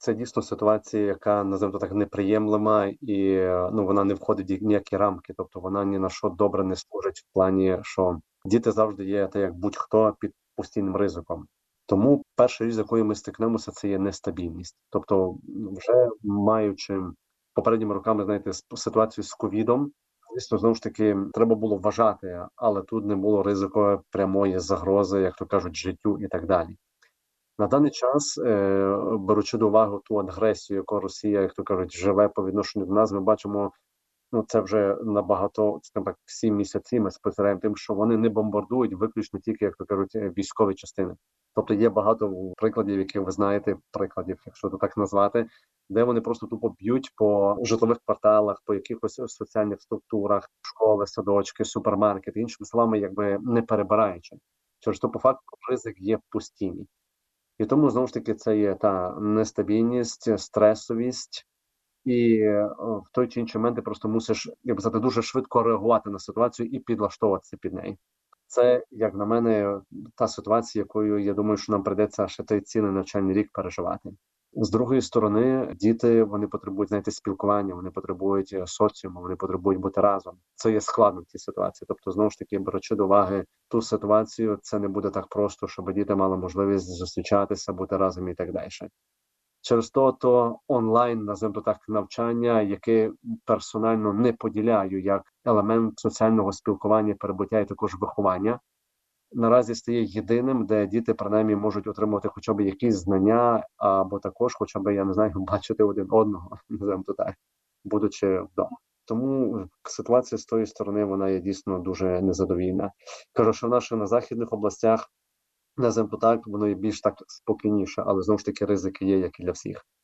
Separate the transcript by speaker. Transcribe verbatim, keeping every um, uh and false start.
Speaker 1: це дійсно ситуація, яка, називаємо так, неприємлива і, ну, вона не входить в ніякі рамки. Тобто вона ні на що добре не служить в плані, що діти завжди є, так як будь-хто, під постійним ризиком. Тому перша річ, з якою ми стикнемося, це є нестабільність. Тобто вже маючи попередніми роками, знаєте, ситуацію з ковідом, звісно, знову ж таки, треба було вважати, але тут не було ризику прямої загрози, як то кажуть, життю і так далі. На даний час, е, беручи до уваги ту агресію, яку Росія, як то кажуть, живе по відношенню до нас, ми бачимо, ну це вже набагато, скажімо так, сім місяців ми спостерігаємо тим, що вони не бомбардують виключно тільки, як то кажуть, військові частини. Тобто є багато прикладів, які ви знаєте, прикладів, якщо то так назвати, де вони просто тупо б'ють по житлових кварталах, по якихось соціальних структурах, школи, садочки, супермаркети, іншими словами, якби не перебираючи. Через то, по факту, ризик є постійний. І тому, знову ж таки, це є та нестабільність, стресовість, і о, в той чи інший момент ти просто мусиш, як би сказати, дуже швидко реагувати на ситуацію і підлаштовуватися під неї. Це, як на мене, та ситуація, якою, я думаю, що нам прийдеться ще той цілий навчальний рік переживати. З другої сторони, діти, вони потребують, знаєте, спілкування, вони потребують соціуму, вони потребують бути разом. Це є складно в цій ситуації. Тобто, знову ж таки, беручи до уваги ту ситуацію, це не буде так просто, щоб діти мали можливість зустрічатися, бути разом і так далі. Через то, то онлайн, називаємо так, навчання, яке персонально не поділяю як елемент соціального спілкування, перебуття і також виховання, наразі стає єдиним, де діти, принаймні, можуть отримувати хоча б якісь знання, або також хоча б, я не знаю, бачити один одного, називаємо то так, будучи вдома. Тому ситуація з тої сторони, вона є дійсно дуже незадовільна. Кажу, що в наших на західних областях, називаємо то так, воно є більш так спокійніше, але знову ж таки ризики є, як і для всіх.